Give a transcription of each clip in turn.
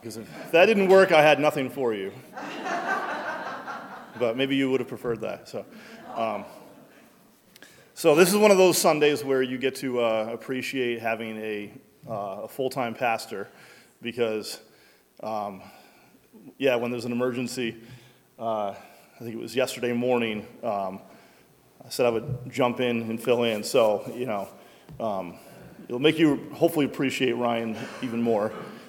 because if that didn't work, I had nothing for you. But maybe you would have preferred that. So this is one of those Sundays where you get to appreciate having a full-time pastor, because, when there's an emergency, I think it was yesterday morning, I said I would jump in and fill in. So, it'll make you hopefully appreciate Ryan even more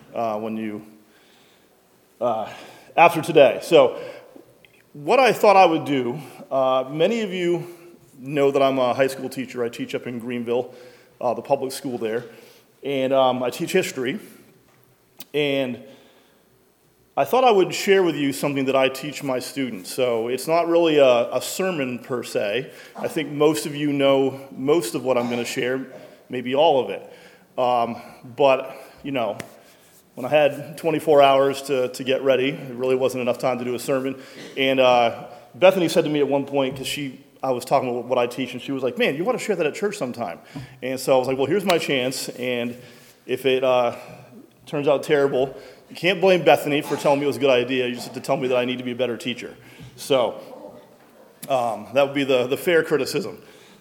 after today. So what I thought I would do, many of you know that I'm a high school teacher. I teach up in Greenville, the public school there, and I teach history. And I thought I would share with you something that I teach my students. So it's not really a sermon per se. I think most of you know most of what I'm going to share, maybe all of it. But when I had 24 hours to get ready, it really wasn't enough time to do a sermon. And Bethany said to me at one point, because I was talking about what I teach, and she was like, "Man, you want to share that at church sometime?" And so I was like, "Well, here's my chance, and if it turns out terrible, you can't blame Bethany for telling me it was a good idea. You just have to tell me that I need to be a better teacher." So that would be the fair criticism.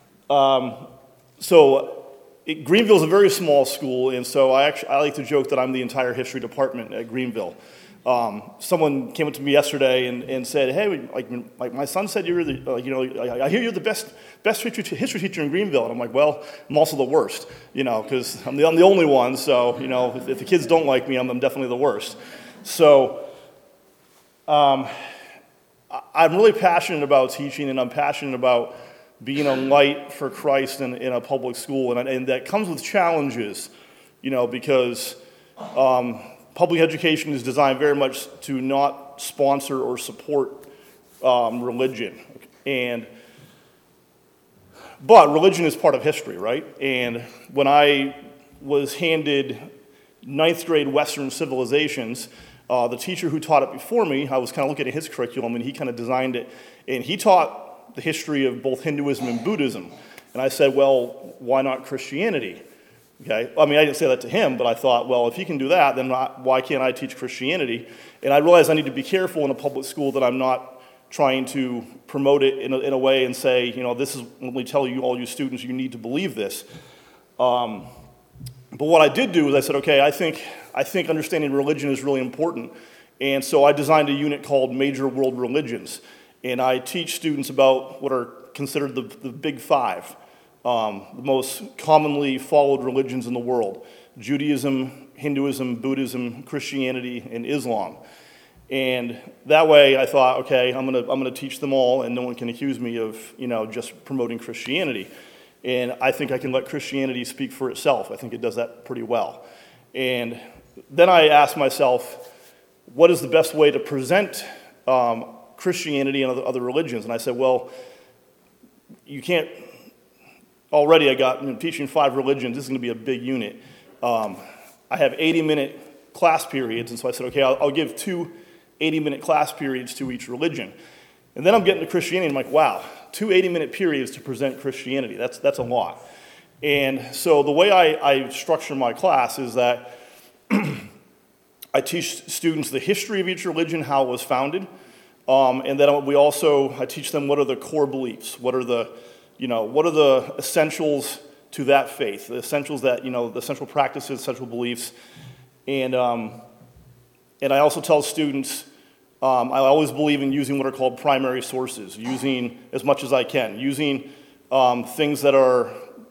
Greenville is a very small school, and so I like to joke that I'm the entire history department at Greenville. Someone came up to me yesterday and said, "Hey, like my son said you're I hear you're the best history teacher in Greenville." And I'm like, "Well, I'm also the worst, because I'm the only one. So if the kids don't like me, I'm definitely the worst." So I'm really passionate about teaching, and I'm passionate about being a light for Christ in a public school, and that comes with challenges, because public education is designed very much to not sponsor or support religion, but religion is part of history, right? And when I was handed 9th grade Western civilizations, the teacher who taught it before me, I was kind of looking at his curriculum, and he kind of designed it, and he taught the history of both Hinduism and Buddhism. And I said, "Well, why not Christianity?" Okay, I didn't say that to him, but I thought, well, if he can do that, then why can't I teach Christianity? And I realized I need to be careful in a public school that I'm not trying to promote it in a way and say, this is when we tell you, all you students, you need to believe this. But what I did do is I said, okay, I think understanding religion is really important. And so I designed a unit called Major World Religions. And I teach students about what are considered the Big Five, the most commonly followed religions in the world: Judaism, Hinduism, Buddhism, Christianity, and Islam. And that way I thought, okay, I'm gonna teach them all, and no one can accuse me of just promoting Christianity. And I think I can let Christianity speak for itself. I think it does that pretty well. And then I asked myself, what is the best way to present Christianity and other religions? And I said, well, you can't. Already I got teaching 5 religions. This is going to be a big unit. I have 80-minute class periods, and so I said, okay, I'll give 2 80-minute class periods to each religion. And then I'm getting to Christianity, and I'm like, wow, 2 80-minute periods to present Christianity. That's a lot. And so the way I structure my class is that I teach students the history of each religion, how it was founded. And then I teach them what are the core beliefs, what are the essentials to that faith, the essentials that, the central practices, central beliefs. And I also tell students, I always believe in using what are called primary sources, using as much as I can, using things that are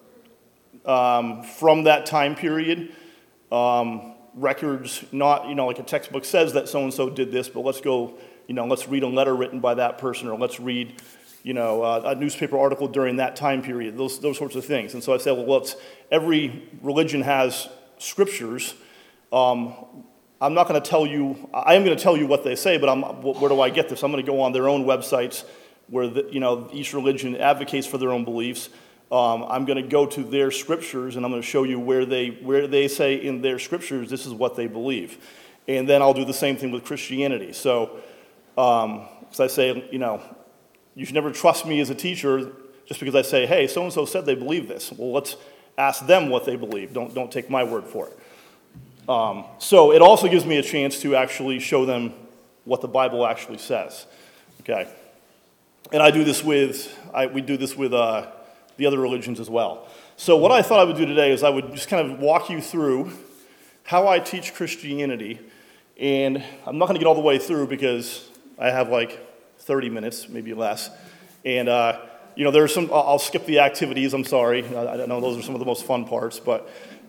from that time period, records, not, like a textbook says that so-and-so did this, but let's go, let's read a letter written by that person, or let's read, a newspaper article during that time period, those sorts of things. And so I said, well, every religion has scriptures. I'm not going to tell you, I am going to tell you what they say, but where do I get this? I'm going to go on their own websites where each religion advocates for their own beliefs. I'm going to go to their scriptures, and I'm going to show you where they say in their scriptures this is what they believe. And then I'll do the same thing with Christianity. So, because I say, you should never trust me as a teacher just because I say, hey, so-and-so said they believe this. Well, let's ask them what they believe. Don't take my word for it. So it also gives me a chance to actually show them what the Bible actually says. Okay, and we do this with the other religions as well. So what I thought I would do today is I would just kind of walk you through how I teach Christianity, and I'm not going to get all the way through because I have like 30 minutes, maybe less, and there's some. I'll skip the activities. I'm sorry. I know those are some of the most fun parts, but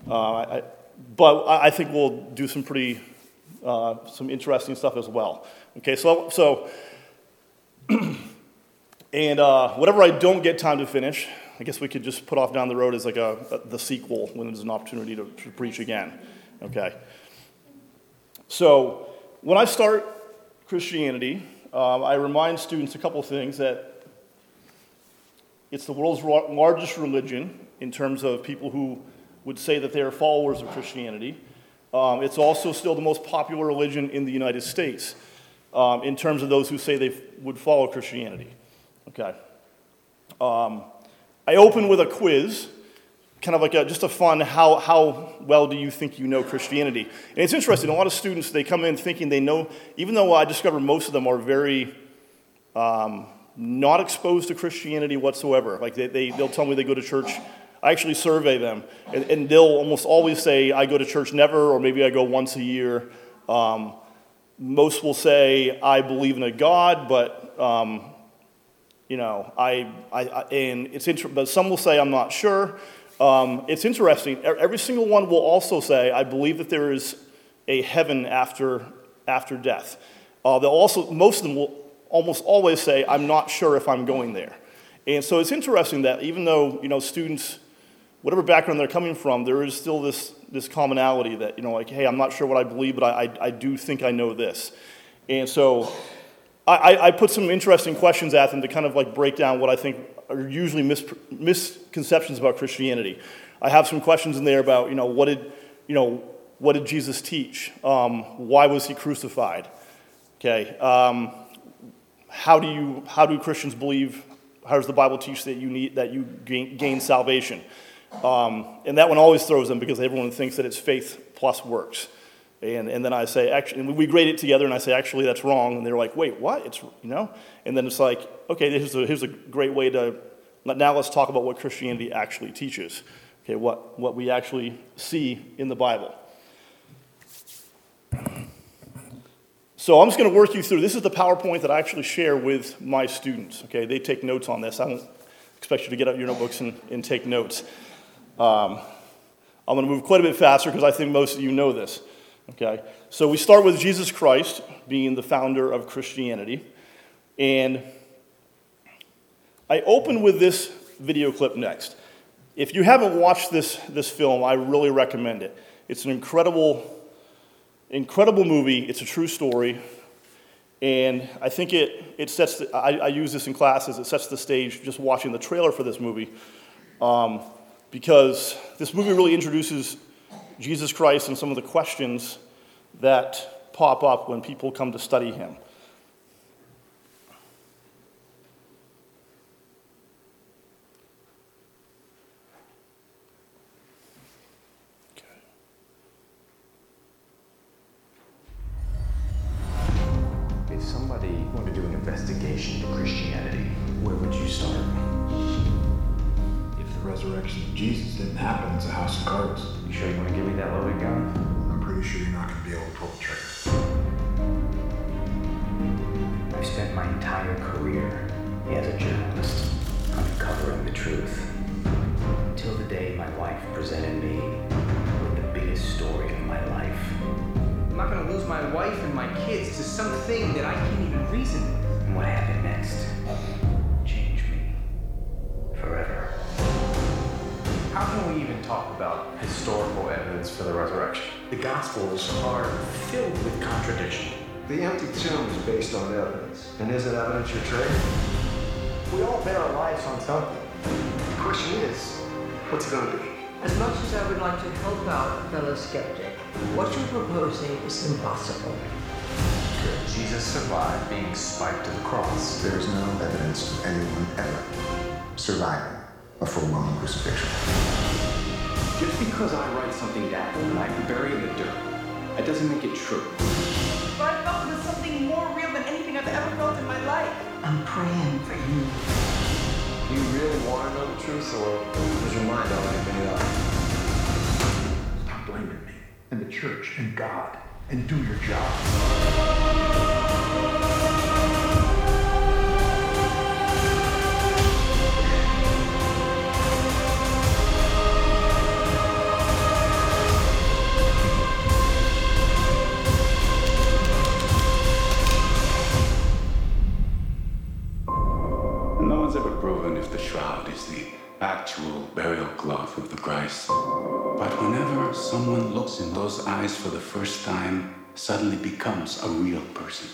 I think we'll do some pretty some interesting stuff as well. Okay, so and whatever I don't get time to finish, I guess we could just put off down the road as like the sequel when there's an opportunity to preach again. Okay. So when I start Christianity, I remind students a couple things: that it's the world's largest religion in terms of people who would say that they are followers of Christianity. It's also still the most popular religion in the United States in terms of those who say they would follow Christianity. Okay. I open with a quiz, kind of like just a fun, how well do you think you know Christianity? And it's interesting, a lot of students, they come in thinking they know, even though I discover most of them are very not exposed to Christianity whatsoever. Like they'll tell me they go to church. I actually survey them, and they'll almost always say, I go to church never, or maybe I go once a year. Most will say, I believe in a God, but and it's but some will say, I'm not sure. It's interesting. Every single one will also say, I believe that there is a heaven after death. Most of them will almost always say, I'm not sure if I'm going there. And so it's interesting that even though, students, whatever background they're coming from, there is still this commonality that, hey, I'm not sure what I believe, but I do think I know this. And so I put some interesting questions at them to kind of like break down what I think are usually misconceptions about Christianity. I have some questions in there about, what did Jesus teach? Why was he crucified? Okay. How do Christians believe? How does the Bible teach that you gain salvation? And that one always throws them because everyone thinks that it's faith plus works. And then I say, actually, and we grade it together, and I say, actually, that's wrong. And they're like, wait, what? And then it's like, okay, here's a great way to, now let's talk about what Christianity actually teaches. Okay, what we actually see in the Bible. So I'm just going to work you through. This is the PowerPoint that I actually share with my students. Okay, they take notes on this. I don't expect you to get out your notebooks and take notes. I'm going to move quite a bit faster because I think most of you know this. Okay, so we start with Jesus Christ being the founder of Christianity, and I open with this video clip next. If you haven't watched this film, I really recommend it. It's an incredible movie. It's a true story, and I think it sets. I use this in classes. It sets the stage just watching the trailer for this movie, because this movie really introduces Jesus Christ and some of the questions that pop up when people come to study him. If somebody wanted to do an investigation into Christianity, where would you start? If the resurrection of Jesus didn't happen, it's a house of cards. You sure you want to give me that loaded gun? I'm pretty sure you're not going to be able to pull the trigger. I've spent my entire career as a journalist uncovering the truth. Until the day my wife presented me with the biggest story of my life. I'm not going to lose my wife and my kids to something that I can't even reason with. And what happened next changed me forever. How can we even talk about historical evidence for the resurrection? The Gospels are filled with contradiction. The empty tomb is based on evidence. And isn't evidence your trade? We all bet our lives on something. The question is, what's it going to be? As much as I would like to help out fellow skeptic, what you're proposing is impossible. Could Jesus survive being spiked to the cross? There is no evidence of anyone ever surviving a full-blown crucifixion. Get Just because I write something down and I can bury it in the dirt, that doesn't make it true. But I felt it was something more real than anything I've ever felt in my life. I'm praying for you. Do you really want to know the truth, or is your mind already made up? Stop blaming me and the church and God and do your job. No one's ever proven if the shroud is the actual burial cloth of the Christ. But whenever someone looks in those eyes for the first time, suddenly becomes a real person.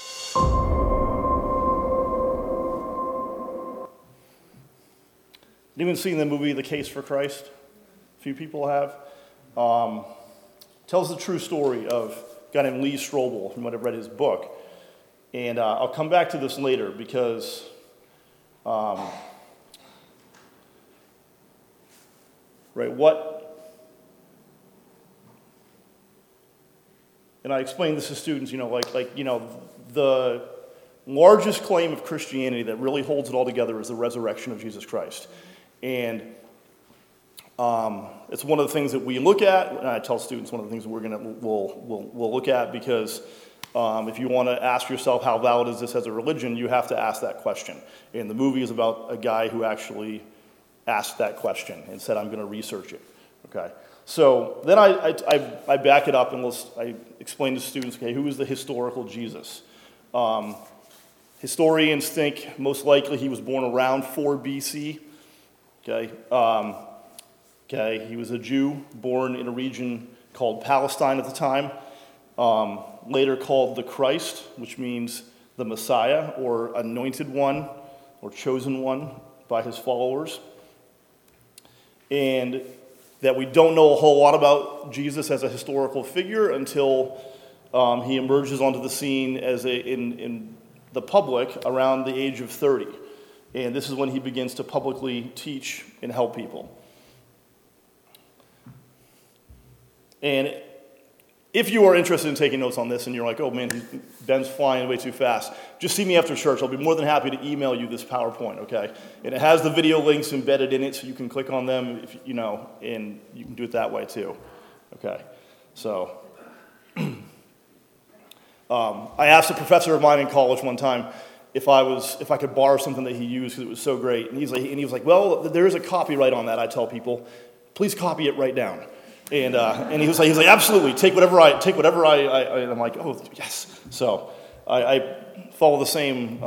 Anyone seen the movie The Case for Christ? A few people have. Tells the true story of a guy named Lee Strobel. You might have read his book. And I'll come back to this later because and I explained this to students, the largest claim of Christianity that really holds it all together is the resurrection of Jesus Christ. And it's one of the things that we look at, and I tell students one of the things we'll look at because if you want to ask yourself how valid is this as a religion, you have to ask that question. And the movie is about a guy who actually asked that question and said, I'm going to research it. Okay. So then I back it up and I explain to students, okay, who is the historical Jesus? Historians think most likely he was born around 4 BC. Okay. He was a Jew born in a region called Palestine at the time. Later called the Christ, which means the Messiah or anointed one or chosen one by his followers. And that we don't know a whole lot about Jesus as a historical figure until he emerges onto the scene in the public around the age of 30. And this is when he begins to publicly teach and help people. And if you are interested in taking notes on this and you're like, oh man, Ben's flying way too fast, just see me after church. I'll be more than happy to email you this PowerPoint, okay? And it has the video links embedded in it so you can click on them, and you can do it that way too, okay? So, I asked a professor of mine in college one time if I could borrow something that he used because it was so great. And he was like, well, there is a copyright on that, I tell people. Please copy it right down. And he was like, absolutely, take whatever I, and I'm like, oh, yes. So I follow the same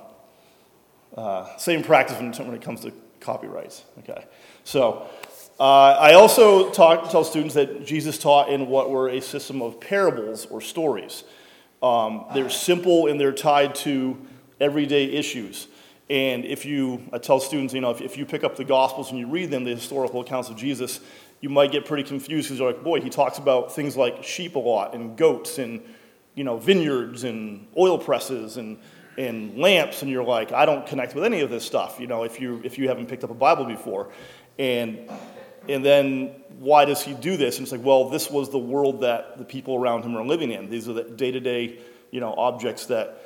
practice when it comes to copyrights, okay? So I also tell students that Jesus taught in what were a system of parables or stories. They're simple and they're tied to everyday issues. And I tell students, if you pick up the Gospels and you read them, the historical accounts of Jesus, you might get pretty confused because you're like, boy, he talks about things like sheep a lot and goats and, vineyards and oil presses and lamps. And you're like, I don't connect with any of this stuff, if you haven't picked up a Bible before. And then why does he do this? And it's like, well, this was the world that the people around him are living in. These are the day-to-day, objects that,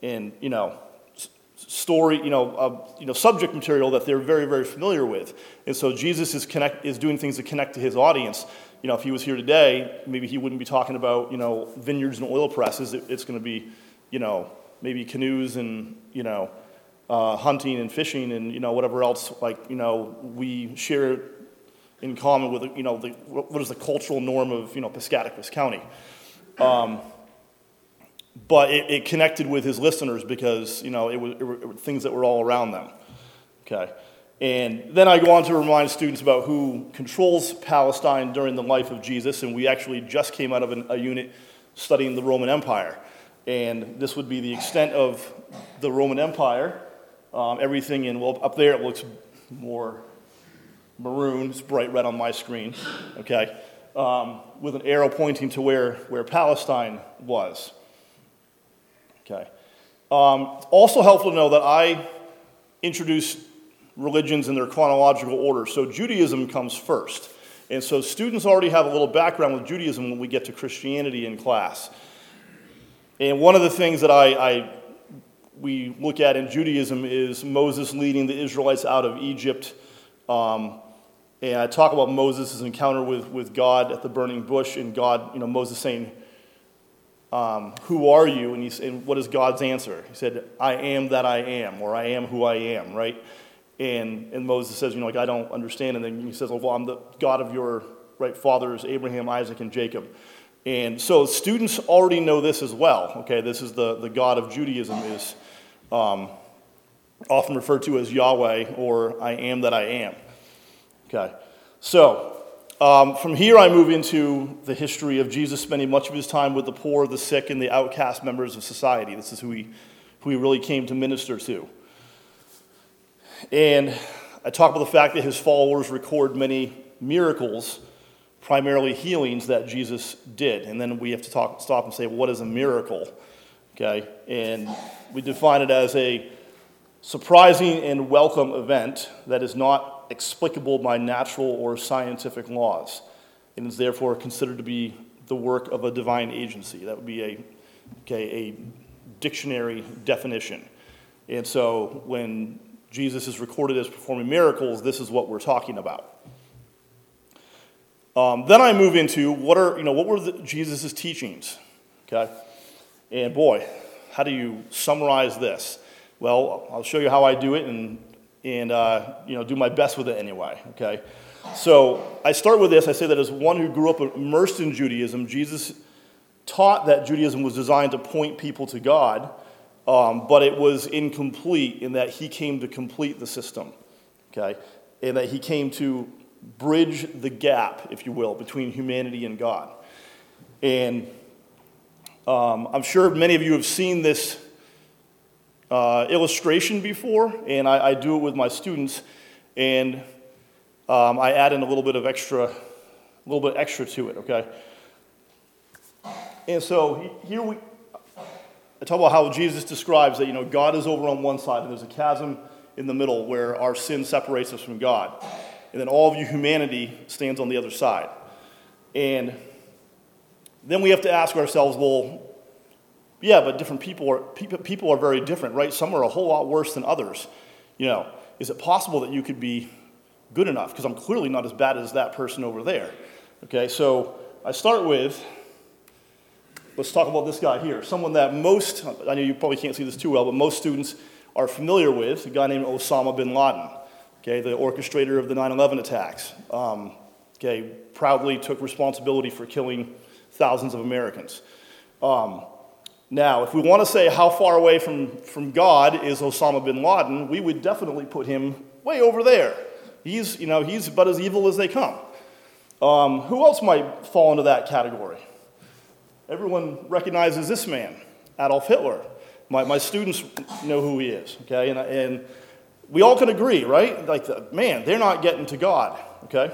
story, subject material that they're very, very familiar with. And so Jesus is doing things to connect to his audience. If he was here today, maybe he wouldn't be talking about, vineyards and oil presses. It's going to be, maybe canoes and, hunting and fishing and, whatever else, we share in common with, what is the cultural norm of, Piscataquis County. But it connected with his listeners because, it were things that were all around them, okay? And then I go on to remind students about who controls Palestine during the life of Jesus, and we actually just came out of a unit studying the Roman Empire. And this would be the extent of the Roman Empire. Everything up there it looks more maroon, it's bright red on my screen, okay? With an arrow pointing to where Palestine was. Okay. Also helpful to know that I introduce religions in their chronological order. So Judaism comes first. And so students already have a little background with Judaism when we get to Christianity in class. And one of the things that we look at in Judaism is Moses leading the Israelites out of Egypt. And I talk about Moses' encounter with God at the burning bush, and God, Moses saying, who are you? And what is God's answer? He said, I am that I am, or I am who I am, right? And Moses says, I don't understand. And then he says, well, I'm the God of your fathers, Abraham, Isaac, and Jacob. And so students already know this as well. Okay, this is the God of Judaism is often referred to as Yahweh, or I am that I am. Okay, so from here I move into the history of Jesus spending much of his time with the poor, the sick, and the outcast members of society. This is who he really came to minister to. And I talk about the fact that his followers record many miracles, primarily healings that Jesus did. And then we have to stop and say, what is a miracle? Okay, and we define it as a surprising and welcome event that is not explicable by natural or scientific laws, and is therefore considered to be the work of a divine agency. That would be a dictionary definition. And so when Jesus is recorded as performing miracles, this is what we're talking about. Then I move into what were Jesus' teachings, okay? And boy, how do you summarize this? Well, I'll show you how I do it and do my best with it anyway, okay? So I start with this. I say that as one who grew up immersed in Judaism, Jesus taught that Judaism was designed to point people to God, but it was incomplete in that he came to complete the system, okay? And that he came to bridge the gap, if you will, between humanity and God. And I'm sure many of you have seen this illustration before, and I do it with my students, and I add in a little bit extra to it, okay? And so here I talk about how Jesus describes that, God is over on one side, and there's a chasm in the middle where our sin separates us from God. And then all of humanity stands on the other side. And then we have to ask ourselves, well, yeah, but different people are very different, right? Some are a whole lot worse than others. Is it possible that you could be good enough? Because I'm clearly not as bad as that person over there. Okay, so I start with, let's talk about this guy here. Someone that I know you probably can't see this too well, but most students are familiar with, a guy named Osama bin Laden. Okay, the orchestrator of the 9/11 attacks. Proudly took responsibility for killing thousands of Americans. Now, if we want to say how far away from God is Osama bin Laden, we would definitely put him way over there. He's about as evil as they come. Who else might fall into that category? Everyone recognizes this man, Adolf Hitler. My students know who he is, okay? And we all can agree, right? They're not getting to God, okay?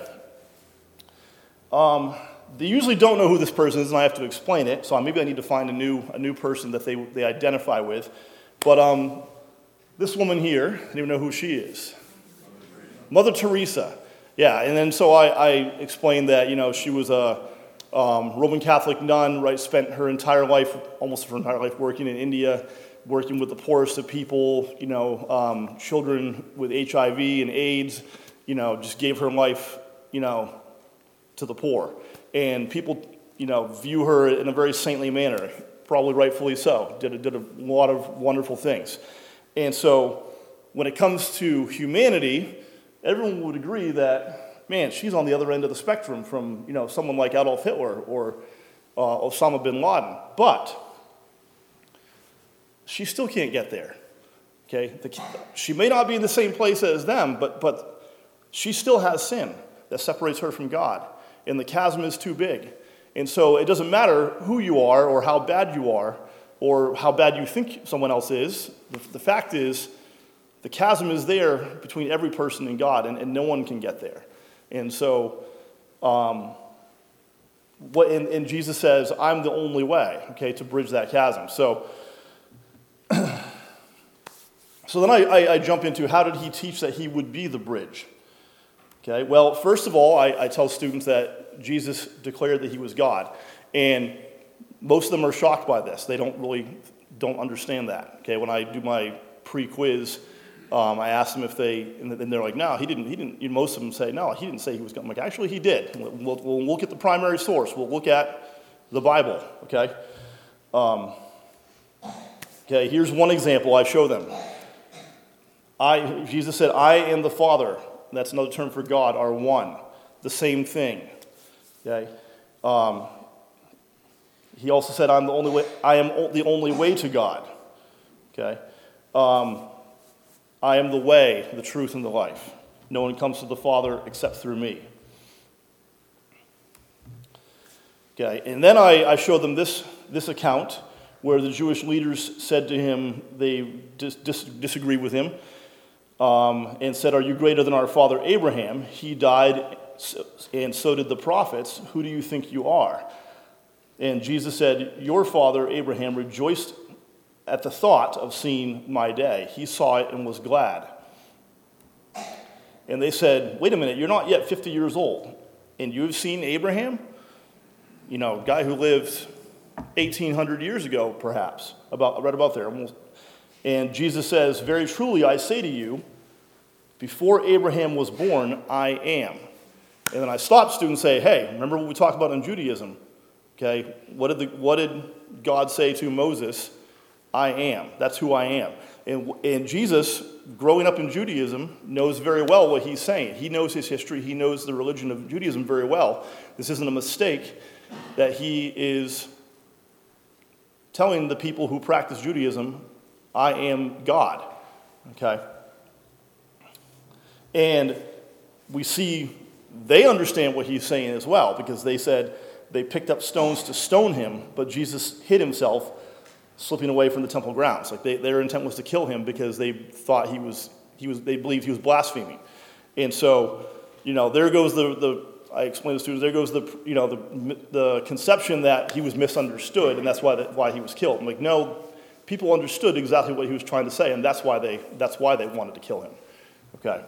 They usually don't know who this person is, and I have to explain it, so maybe I need to find a new person that they identify with. But this woman here, I don't even know who she is. Mother Teresa. Yeah, and then so I explained that, she was a Roman Catholic nun, right, spent almost her entire life working in India, working with the poorest of people, children with HIV and AIDS, just gave her life, to the poor. And people, view her in a very saintly manner, probably rightfully so, did a lot of wonderful things. And so when it comes to humanity, everyone would agree that, man, she's on the other end of the spectrum from, someone like Adolf Hitler or Osama bin Laden. But she still can't get there, okay? She may not be in the same place as them, but she still has sin that separates her from God, and the chasm is too big. And so it doesn't matter who you are or how bad you are or how bad you think someone else is. The fact is, the chasm is there between every person and God, and no one can get there. And so, and Jesus says, I'm the only way, okay, to bridge that chasm. So then I jump into how did he teach that he would be the bridge? Okay, well, first of all, I tell students that Jesus declared that he was God. And most of them are shocked by this. They don't understand that. Okay, when I do my pre-quiz, I ask them if and they're like, no, he didn't. Most of them say, no, he didn't say he was God. I'm like, actually, he did. We'll look at the primary source. We'll look at the Bible, okay? Okay, here's one example I show them. Jesus said, I and the Father, that's another term for God, are one. The same thing. Okay? He also said, I am the only way to God. Okay? I am the way, the truth, and the life. No one comes to the Father except through me. Okay, and then I showed them this account where the Jewish leaders said to him, they disagree with him, and said, are you greater than our father Abraham? He died, and so did the prophets. Who do you think you are? And Jesus said, your father Abraham rejoiced at the thought of seeing my day. He saw it and was glad. And they said, wait a minute, you're not yet 50 years old, and you've seen Abraham? You know, guy who lived 1,800 years ago, perhaps, right about there. And Jesus says, very truly I say to you, before Abraham was born, I am. And then I stop students and say, hey, remember what we talked about in Judaism? Okay, what did God say to Moses? I am. That's who I am. And Jesus, growing up in Judaism, knows very well what he's saying. He knows his history. He knows the religion of Judaism very well. This isn't a mistake that he is telling the people who practice Judaism, I am God. Okay? And we see they understand what he's saying as well, because they said they picked up stones to stone him, but Jesus hid himself, slipping away from the temple grounds. Like their intent was to kill him because they thought they believed he was blaspheming. And so, there goes I explained to students, there goes the conception that he was misunderstood, and that's why he was killed. I'm like, no, people understood exactly what he was trying to say, and that's why they wanted to kill him. Okay.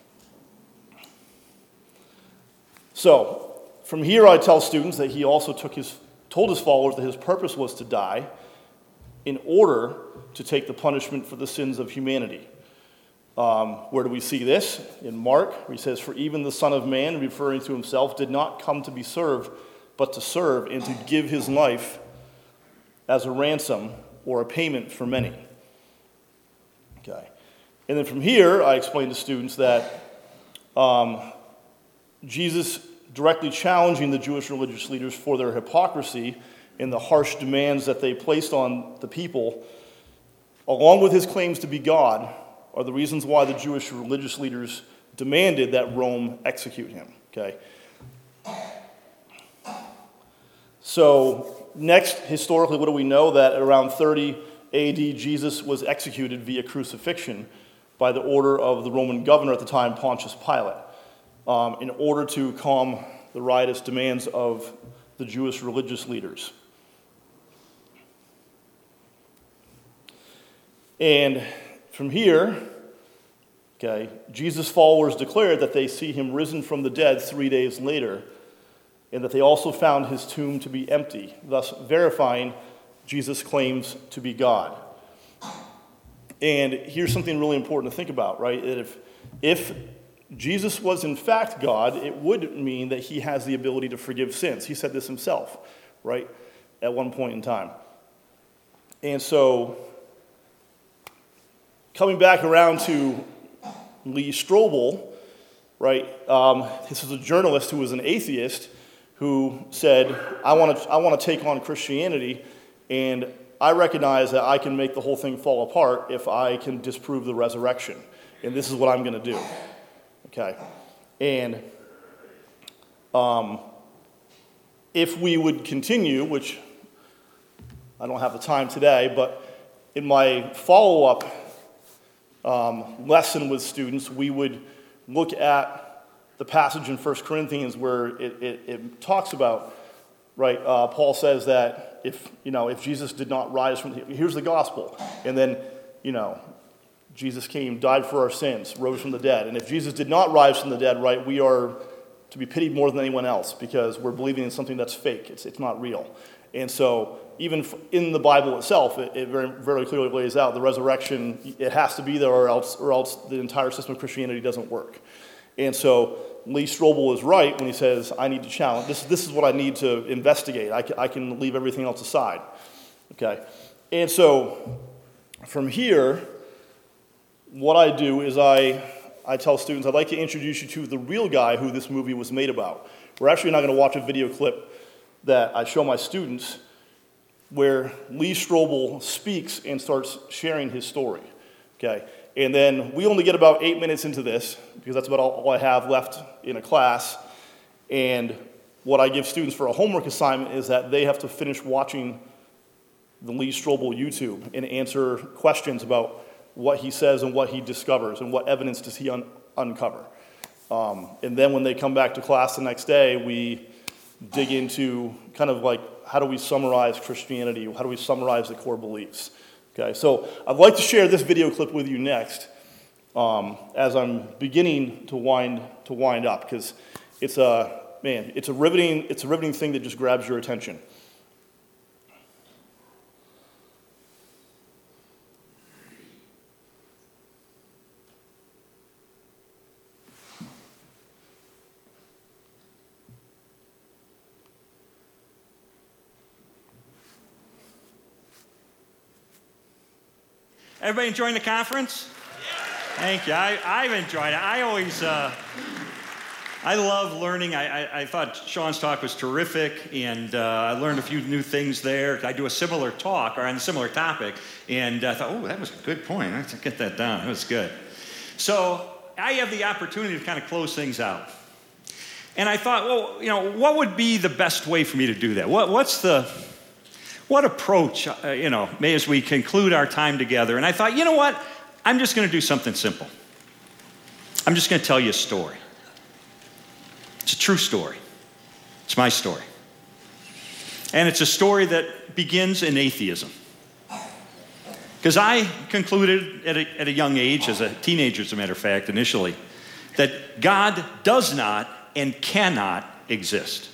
So, from here I tell students that he also told his followers that his purpose was to die in order to take the punishment for the sins of humanity. Where do we see this? In Mark, where he says, for even the Son of Man, referring to himself, did not come to be served, but to serve and to give his life as a ransom or a payment for many. Okay. And then from here, I explain to students that Jesus directly challenging the Jewish religious leaders for their hypocrisy and the harsh demands that they placed on the people, along with his claims to be God, are the reasons why the Jewish religious leaders demanded that Rome execute him. Okay. So next, historically, what do we know? That around 30 AD, Jesus was executed via crucifixion by the order of the Roman governor at the time, Pontius Pilate, in order to calm the riotous demands of the Jewish religious leaders. And from here, okay, Jesus' followers declared that they see him risen from the dead 3 days later, and that they also found his tomb to be empty, thus verifying Jesus' claims to be God. And here's something really important to think about, right? That if Jesus was in fact God, it would mean that he has the ability to forgive sins. He said this himself, right, at one point in time. And so, coming back around to Lee Strobel, right, this is a journalist who was an atheist who said, I want to take on Christianity, and I recognize that I can make the whole thing fall apart if I can disprove the resurrection. And this is what I'm going to do. Okay. And if we would continue, which I don't have the time today, but in my follow-up lesson with students, we would look at the passage in 1 Corinthians where it talks about, right, Paul says that if Jesus did not rise from, here's the gospel, and then, Jesus came, died for our sins, rose from the dead. And if Jesus did not rise from the dead, right, we are to be pitied more than anyone else because we're believing in something that's fake. It's not real. And so even in the Bible itself, it very, very clearly lays out the resurrection, it has to be there or else the entire system of Christianity doesn't work. And so Lee Strobel is right when he says, I need to challenge. This is what I need to investigate. I can leave everything else aside. Okay? And so from here, what I do is I tell students, I'd like to introduce you to the real guy who this movie was made about. We're actually not going to watch a video clip that I show my students where Lee Strobel speaks and starts sharing his story. Okay? And then we only get about 8 minutes into this, because that's about all I have left in a class. And what I give students for a homework assignment is that they have to finish watching the Lee Strobel YouTube and answer questions about what he says and what he discovers and what evidence does he uncover. And then when they come back to class the next day, we dig into kind of like, how do we summarize Christianity? How do we summarize the core beliefs? Okay, so I'd like to share this video clip with you next as I'm beginning to wind up, because it's a riveting thing that just grabs your attention. Everybody enjoying the conference? Thank you. I've enjoyed it. I always, I love learning. I thought Sean's talk was terrific, and I learned a few new things there. I do a similar talk, or on a similar topic, and I thought, oh, that was a good point. I have to get that down. That was good. So I have the opportunity to kind of close things out. And I thought, well, what would be the best way for me to do that? What approach, as we conclude our time together? And I thought, you know what? I'm just going to do something simple. I'm just going to tell you a story. It's a true story. It's my story. And it's a story that begins in atheism. Because I concluded at a young age, as a teenager, as a matter of fact, initially, that God does not and cannot exist.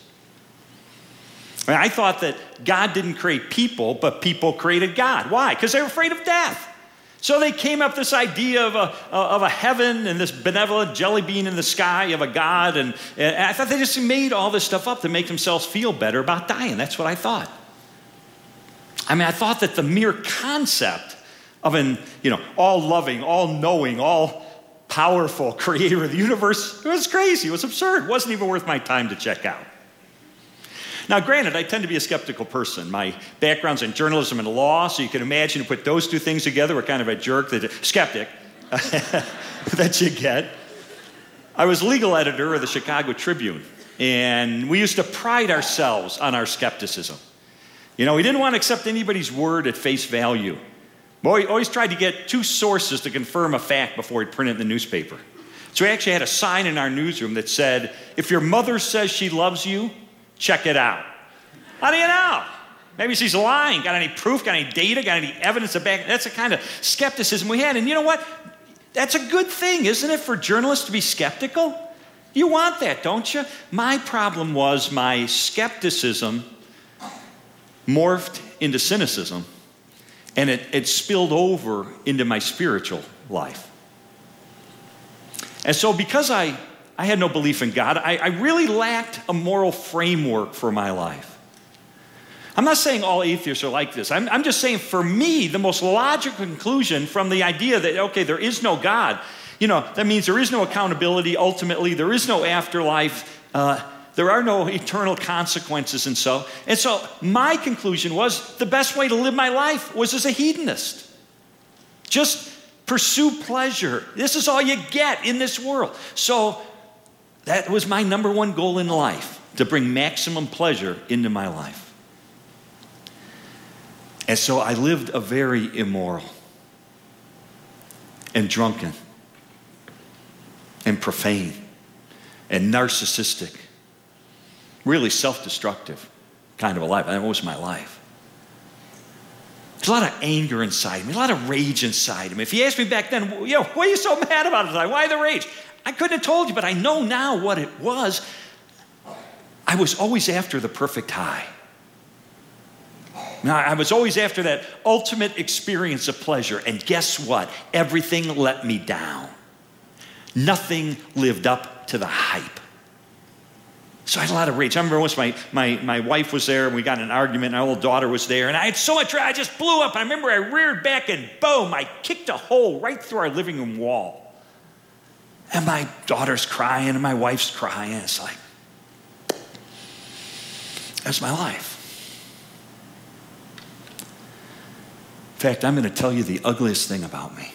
I thought that God didn't create people, but people created God. Why? Because they were afraid of death. So they came up with this idea of a heaven and this benevolent jelly bean in the sky of a God. And I thought they just made all this stuff up to make themselves feel better about dying. That's what I thought. I thought that the mere concept of an, all-loving, all-knowing, all-powerful creator of the universe, it was crazy. It was absurd. It wasn't even worth my time to check out. Now, granted, I tend to be a skeptical person. My background's in journalism and law, so you can imagine to put those two things together, what kind of a skeptic that you get. I was legal editor of the Chicago Tribune, and we used to pride ourselves on our skepticism. We didn't want to accept anybody's word at face value. We always tried to get two sources to confirm a fact before we'd print it in the newspaper. So we actually had a sign in our newsroom that said, if your mother says she loves you, check it out. How do you know? Maybe she's lying. Got any proof? Got any data? Got any evidence to back? That's the kind of skepticism we had. And you know what? That's a good thing, isn't it, for journalists to be skeptical? You want that, don't you? My problem was my skepticism morphed into cynicism, and it spilled over into my spiritual life. And so because I had no belief in God, I really lacked a moral framework for my life. I'm not saying all atheists are like this. I'm just saying, for me, the most logical conclusion from the idea that, okay, there is no God, that means there is no accountability ultimately, there is no afterlife, there are no eternal consequences and so my conclusion was the best way to live my life was as a hedonist. Just pursue pleasure. This is all you get in this world. So that was my number one goal in life, to bring maximum pleasure into my life. And so I lived a very immoral and drunken and profane and narcissistic, really self-destructive kind of a life. That was my life. There's a lot of anger inside me, a lot of rage inside me. If you asked me back then, what are you so mad about tonight? Why the rage? I couldn't have told you, but I know now what it was. I was always after the perfect high. Now, I was always after that ultimate experience of pleasure. And guess what? Everything let me down. Nothing lived up to the hype. So I had a lot of rage. I remember once my wife was there and we got in an argument and our little daughter was there and I had so much rage, I just blew up. I remember I reared back and boom, I kicked a hole right through our living room wall. And my daughter's crying and my wife's crying. It's like, that's my life. In fact, I'm going to tell you the ugliest thing about me,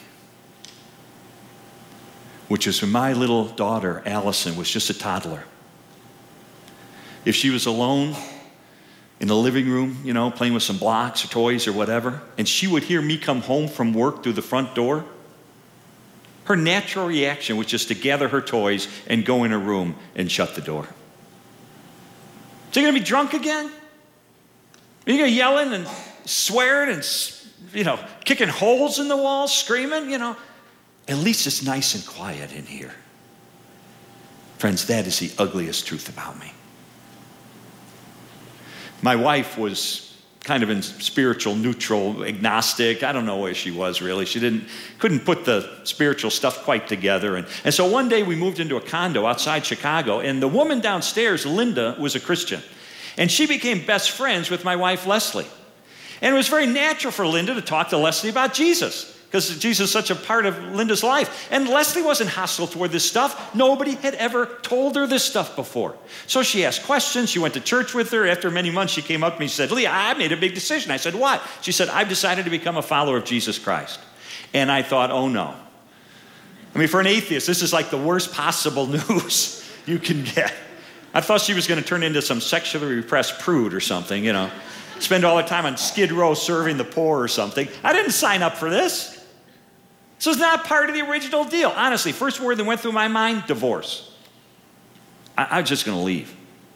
which is when my little daughter, Allison, was just a toddler. If she was alone in the living room, playing with some blocks or toys or whatever, and she would hear me come home from work through the front door, her natural reaction was just to gather her toys and go in her room and shut the door. So you're going to be drunk again? Are you going to yelling and swearing and kicking holes in the walls, screaming, At least it's nice and quiet in here. Friends, that is the ugliest truth about me. My wife was kind of in spiritual neutral, agnostic. I don't know where she was really. She couldn't put the spiritual stuff quite together. And so one day we moved into a condo outside Chicago, and the woman downstairs, Linda, was a Christian. And she became best friends with my wife, Leslie. And it was very natural for Linda to talk to Leslie about Jesus, because Jesus is such a part of Linda's life. And Leslie wasn't hostile toward this stuff. Nobody had ever told her this stuff before. So she asked questions. She went to church with her. After many months, she came up to me and said, Leah, I made a big decision. I said, what? She said, I've decided to become a follower of Jesus Christ. And I thought, oh no. I mean, for an atheist, this is like the worst possible news you can get. I thought she was going to turn into some sexually repressed prude or something, spend all her time on Skid Row serving the poor or something. I didn't sign up for this. This was not part of the original deal. Honestly, first word that went through my mind, divorce. I was just going to leave.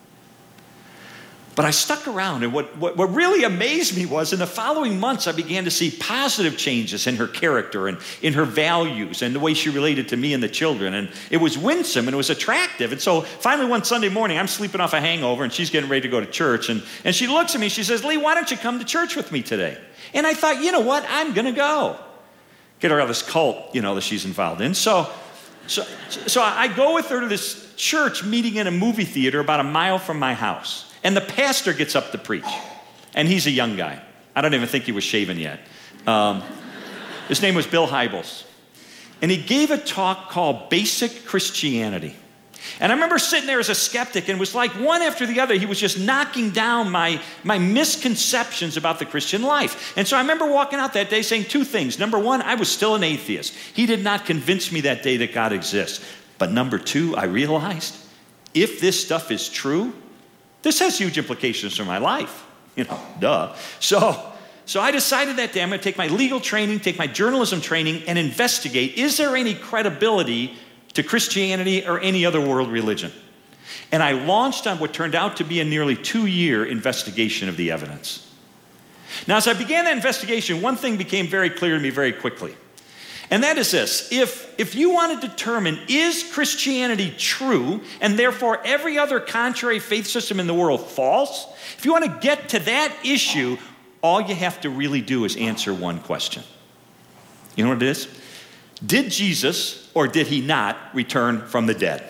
But I stuck around, and what really amazed me was in the following months, I began to see positive changes in her character and in her values and the way she related to me and the children. And it was winsome and it was attractive. And so finally one Sunday morning, I'm sleeping off a hangover and she's getting ready to go to church. And she looks at me, she says, Lee, why don't you come to church with me today? And I thought, you know what? I'm going to go. Get her out of this cult, that she's involved in. So I go with her to this church meeting in a movie theater about a mile from my house. And the pastor gets up to preach. And he's a young guy. I don't even think he was shaven yet. His name was Bill Hybels. And he gave a talk called Basic Christianity. And I remember sitting there as a skeptic, and it was like one after the other, he was just knocking down my misconceptions about the Christian life. And so I remember walking out that day saying two things. Number one, I was still an atheist. He did not convince me that day that God exists. But number two, I realized if this stuff is true, this has huge implications for my life. Duh. So I decided that day I'm going to take my legal training, take my journalism training, and investigate, is there any credibility to Christianity or any other world religion? And I launched on what turned out to be a nearly 2-year investigation of the evidence. Now, as I began that investigation, one thing became very clear to me very quickly. And that is this: if you want to determine, is Christianity true, and therefore every other contrary faith system in the world false, if you want to get to that issue, all you have to really do is answer one question. You know what it is? Did Jesus, or did he not, return from the dead?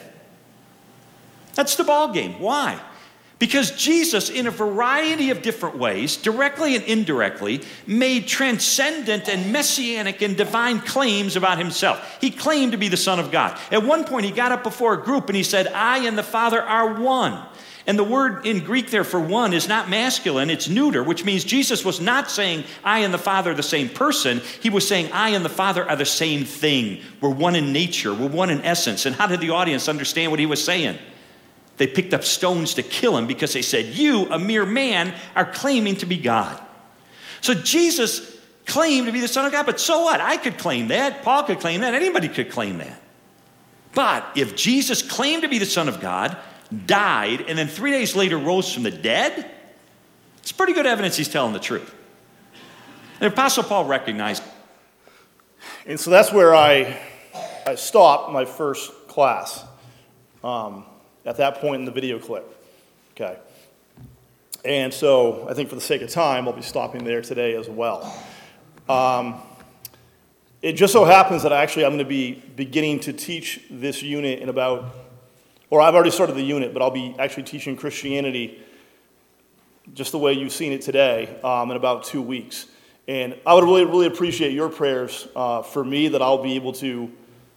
That's the ball game. Why? Because Jesus, in a variety of different ways, directly and indirectly, made transcendent and messianic and divine claims about himself. He claimed to be the Son of God. At one point, he got up before a group and he said, I and the Father are one. And the word in Greek there for one is not masculine, it's neuter, which means Jesus was not saying I and the Father are the same person. He was saying I and the Father are the same thing. We're one in nature, we're one in essence. And how did the audience understand what he was saying? They picked up stones to kill him because they said, you, a mere man, are claiming to be God. So Jesus claimed to be the Son of God, but so what? I could claim that. Paul could claim that. Anybody could claim that. But if Jesus claimed to be the Son of God, died, and then 3 days later rose from the dead, it's pretty good evidence he's telling the truth. The Apostle Paul recognized. And so that's where I stopped my first class at that point in the video clip. Okay. And so I think for the sake of time, I'll be stopping there today as well. It just so happens that I'm going to be beginning to teach this unit in about, or I've already started the unit, but I'll be actually teaching Christianity just the way you've seen it today in about 2 weeks. And I would really, really appreciate your prayers for me that I'll be able to,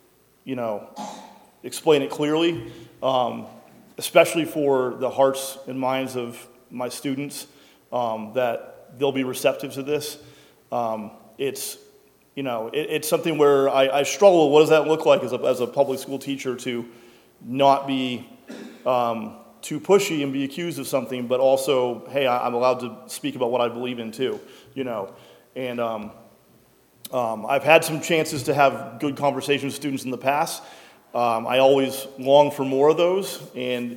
explain it clearly, especially for the hearts and minds of my students, that they'll be receptive to this. It's something where I struggle. What does that look like as a public school teacher to not be too pushy and be accused of something, but also, hey, I'm allowed to speak about what I believe in too, And I've had some chances to have good conversations with students in the past. I always long for more of those, and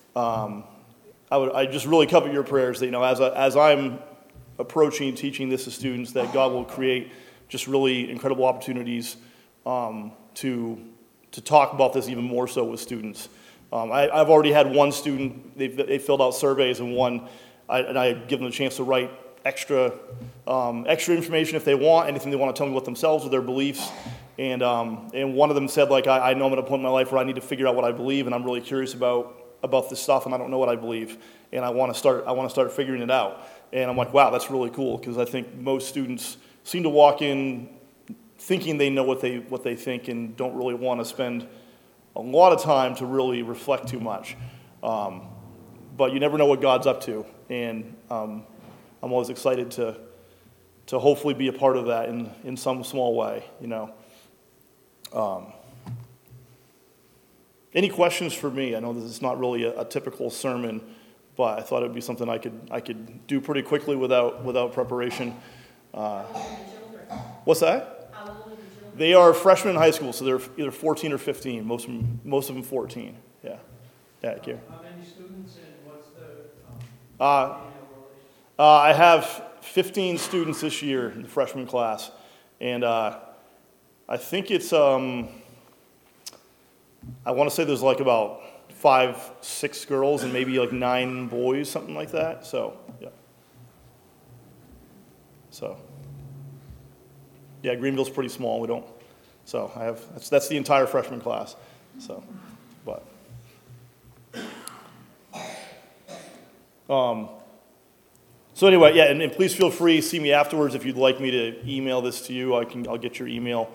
I just really covet your prayers that, as I'm approaching teaching this to students, that God will create just really incredible opportunities to talk about this even more so with students. I've already had one student, they filled out surveys, and I give them a chance to write extra information if they want, anything they want to tell me about themselves or their beliefs. And one of them said, I know I'm at a point in my life where I need to figure out what I believe, and I'm really curious about this stuff, and I don't know what I believe, and I want to start figuring it out. And I'm like, wow, that's really cool, because I think most students seem to walk in thinking they know what they think and don't really want to spend a lot of time to really reflect too much. But you never know what God's up to, and I'm always excited to hopefully be a part of that in some small way, Any questions for me? I know this is not really a typical sermon, but I thought it would be something I could do pretty quickly without preparation. What's that? How old are the children? They are freshmen in high school, so they're either 14 or 15. Most of them 14. Yeah. Yeah, Gary. How many students and what's the I have 15 students this year in the freshman class, and I think it's I want to say there's about 5-6 girls and maybe 9 boys, something like that. So yeah. Yeah, Greenville's pretty small. We don't. So that's the entire freshman class. So anyway, yeah, and please feel free to see me afterwards if you'd like me to email this to you. I'll get your email,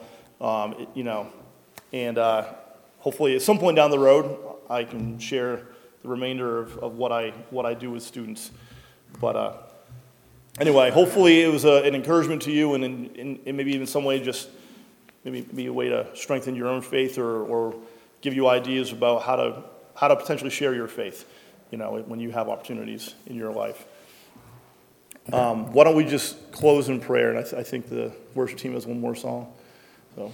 and hopefully at some point down the road I can share the remainder of what I do with students. But anyway, hopefully it was an encouragement to you, and in maybe even some way just maybe a way to strengthen your own faith or give you ideas about how to potentially share your faith, when you have opportunities in your life. Why don't we just close in prayer? And I think the worship team has one more song. So,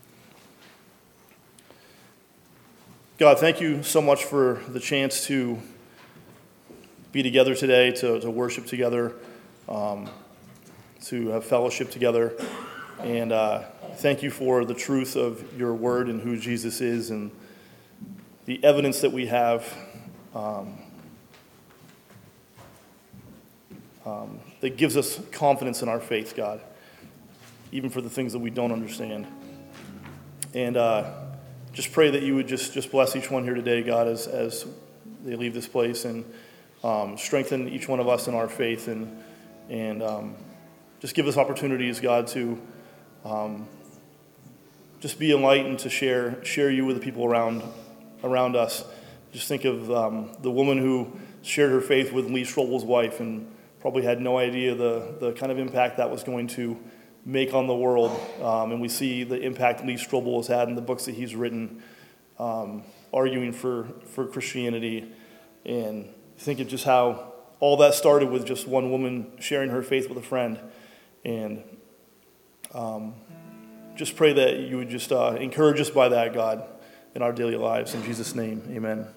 God, thank you so much for the chance to be together today, to worship together, to have fellowship together. And thank you for the truth of your word and who Jesus is and the evidence that we have that gives us confidence in our faith, God, even for the things that we don't understand. And just pray that you would just bless each one here today, God, as they leave this place, and strengthen each one of us in our faith, and just give us opportunities, God, to just be enlightened, to share you with the people around us. Just think of the woman who shared her faith with Lee Strobel's wife and probably had no idea the kind of impact that was going to make on the world. And we see the impact Lee Strobel has had in the books that he's written, arguing for Christianity. And think of just how all that started with just one woman sharing her faith with a friend. And just pray that you would just encourage us by that, God, in our daily lives. In Jesus' name, amen.